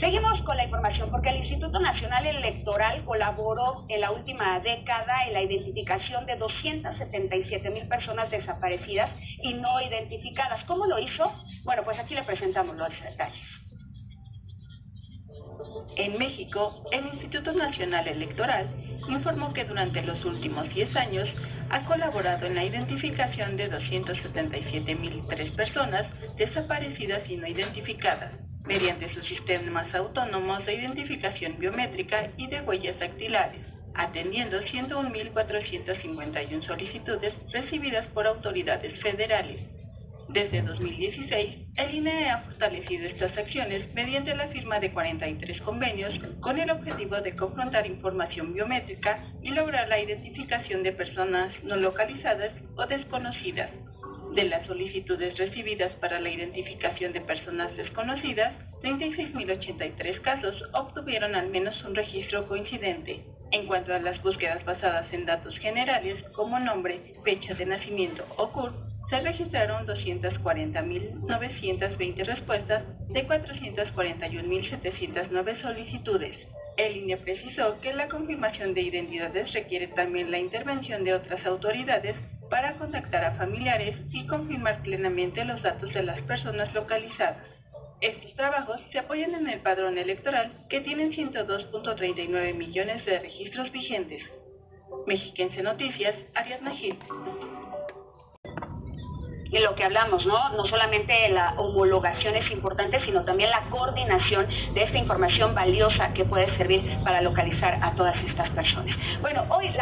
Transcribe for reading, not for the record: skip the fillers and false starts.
Seguimos con la información porque el Instituto Nacional Electoral colaboró en la última década en la identificación de 277,000 personas desaparecidas y no identificadas. ¿Cómo lo hizo? Bueno, pues aquí le presentamos los detalles. En México, el Instituto Nacional Electoral informó que durante los últimos 10 años ha colaborado en la identificación de 277,003 personas desaparecidas y no identificadas, mediante sus sistemas autónomos de identificación biométrica y de huellas dactilares, atendiendo 101,451 solicitudes recibidas por autoridades federales. Desde 2016, el INE ha fortalecido estas acciones mediante la firma de 43 convenios con el objetivo de confrontar información biométrica y lograr la identificación de personas no localizadas o desconocidas. De las solicitudes recibidas para la identificación de personas desconocidas, 36,083 casos obtuvieron al menos un registro coincidente. En cuanto a las búsquedas basadas en datos generales como nombre, fecha de nacimiento o CURP, se registraron 240,920 respuestas de 441,709 solicitudes. El INE precisó que la confirmación de identidades requiere también la intervención de otras autoridades para contactar a familiares y confirmar plenamente los datos de las personas localizadas. Estos trabajos se apoyan en el padrón electoral, que tiene 102,39 millones de registros vigentes. Mexiquense Noticias, Ariadna Gil. Y lo que hablamos, no solamente la homologación es importante, sino también la coordinación de esta información valiosa que puede servir para localizar a todas estas personas. Bueno, hoy